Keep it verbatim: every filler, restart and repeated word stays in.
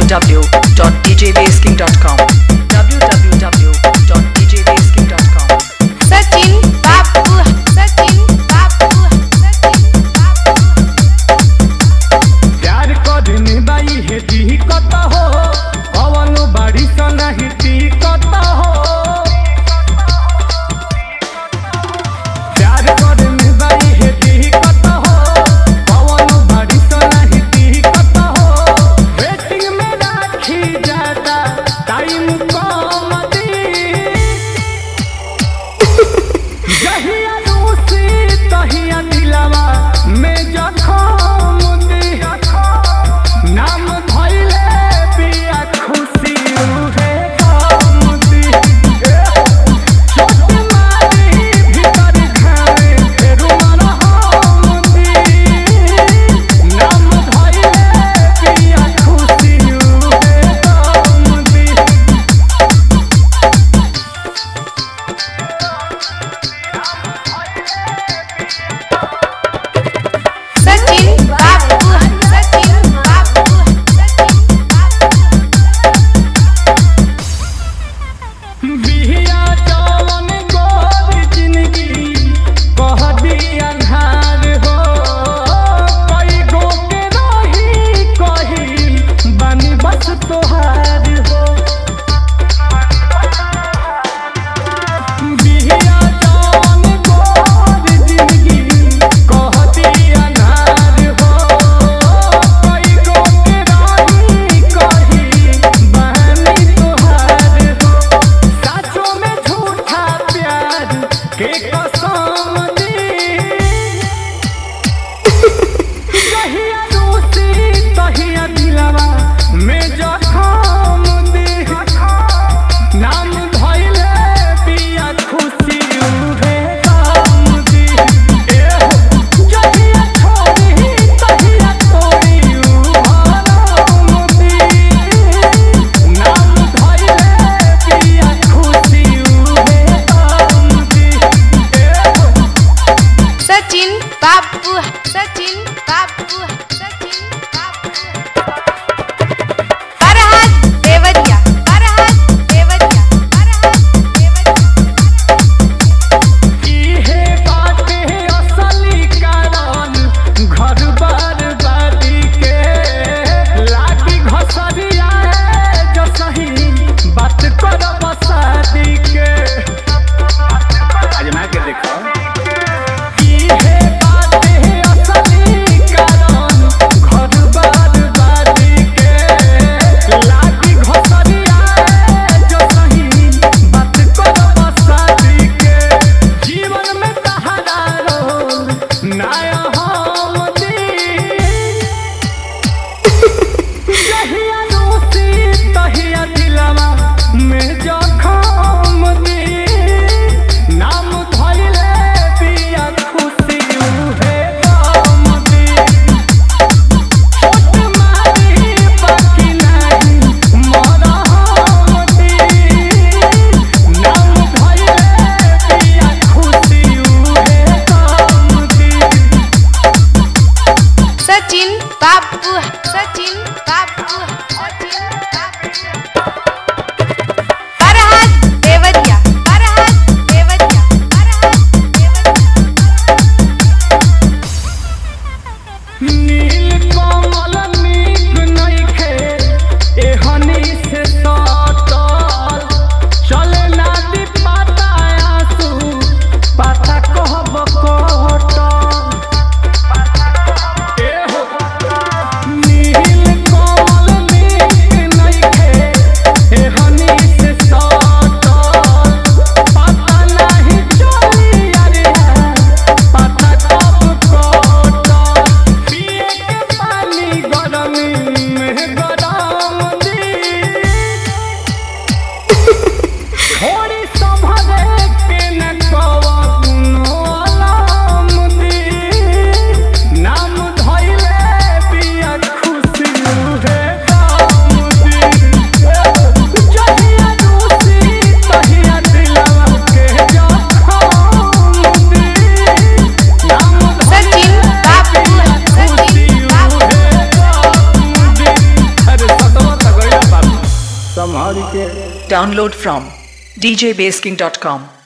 w dot d j baseking dot com w w w dot d j baseking dot com Sachin बाबू सचिन बाबू सचिन बाबू प्यार करने बाई है दी कत हो कवनो बाड़ी स नहीं ती कत हो प्यार करने बाई है दी कत हो कवनो बाड़ी स नहीं ती कत हो वेटिंग में राखी जाता टाइम कम दी जहिया रूसी तहिया दिलवा में जखम दी नाम धइले बिया खुशी रूहे कम दी चोट मारी भीतर घावे रुमन हम दी नाम धइले बिया खुशी रूहे कम दी सचिन बाबू सचिन बाबू सचिन बाबू बिहिया जवन गोरी जिंदगी कह दिया धार हो कई गो के रही कही बानी बस तोहार हो बिहिया जवन गोरी जिंदगी कह दिया धार हो कई गो के रही कही बानी तोहार हो साचो में झूठा प्यार के कसम दी जहिया रूसी तहिया दिलवा में जखम दी नाम धइले बिया खुशी रूहे कम दी जहिया छोड़ी तहिया तोड़ी उहरम दी नाम धइले बिया खुशी रूहे कम दी सचिन बाबू सचिन बाबू सचिन बाबू फरहाद देवरिया फरहाद देवरिया फरहाद देवरिया इहे बाटे असली कारण घर बर्बादी के लागी घसरिया जो सही बात कर बसादी के आजमा के देखो इहे बाटे असली छौरी के Download from d j base king dot com.